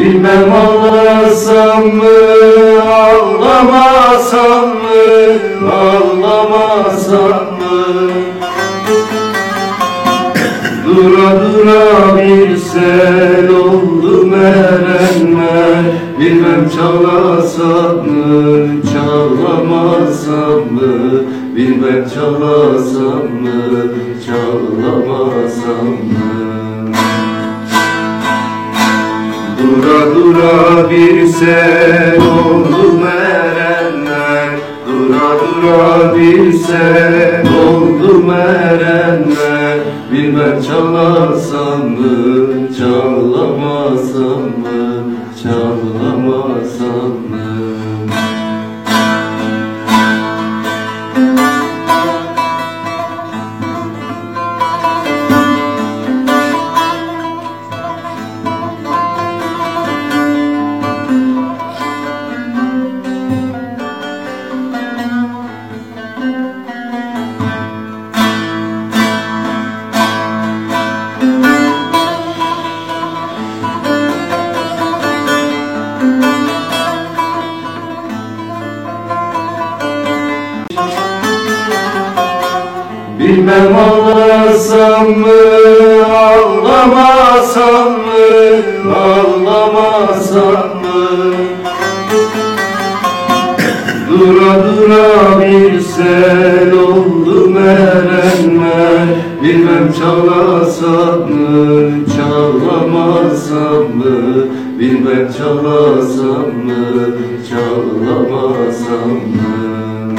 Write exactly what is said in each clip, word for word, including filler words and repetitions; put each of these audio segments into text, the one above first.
Bilmem ağlasam mı, ağlamasam mı, ağlamasam mı? Dura dura bir sel oldum erenler. Bilmem çalasam mı, çalamasam mı? Bilmem çalasam mı, çalamasam mı? Dura dura bir sel oldum erenler. Dura dura bir sel oldum erenler. Bilmem çalasam mı, çalamasam mı, çalamasam mı? Bilmem ağlasam mı, ağlamasam mı, ağlamasam mı? Dura dura bir sel oldum erenler. Bilmem çalasam mı, çalamasam mı? Bilmem çalasam mı, çalamasam mı?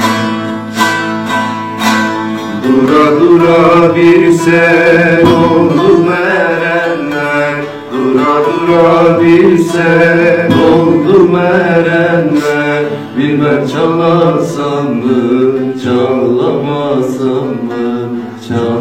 Dura dura bir sel oldum erenler. Dura dura bir sel oldum erenler. Bilmem çalasam mı, çalamasam mı, çalamasam mı?